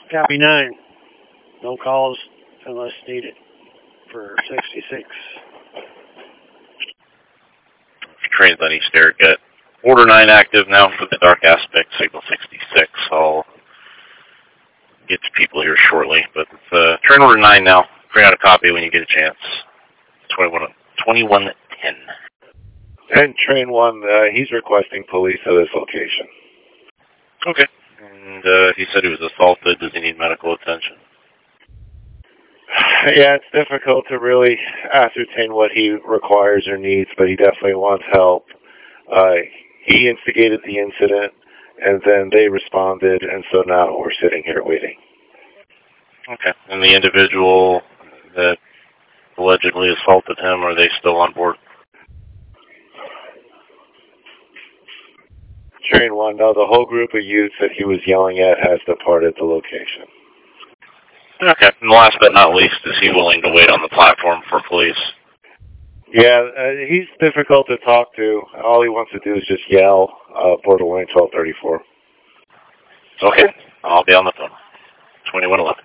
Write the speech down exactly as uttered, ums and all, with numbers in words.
Copy nine. No calls unless needed for sixty-six. Trains on East Eric got Order nine active now for the dark aspect, signal sixty-six. I'll get to people here shortly. But it's uh, train order nine now. Print out a copy when you get a chance. twenty-one ten. And train one, uh, he's requesting police at his location. Okay. And uh, he said he was assaulted. Does he need medical attention? Yeah, it's difficult to really ascertain what he requires or needs, but he definitely wants help. Uh, he instigated the incident, and then they responded, and so now we're sitting here waiting. Okay. And the individual that allegedly assaulted him, are they still on board? Train one, no, the whole group of youths that he was yelling at has departed the location. Okay. And last but not least, is he willing to wait on the platform for police? Yeah, uh, he's difficult to talk to. All he wants to do is just yell, uh, borderline twelve thirty-four. Okay. I'll be on the phone. twenty-one eleven.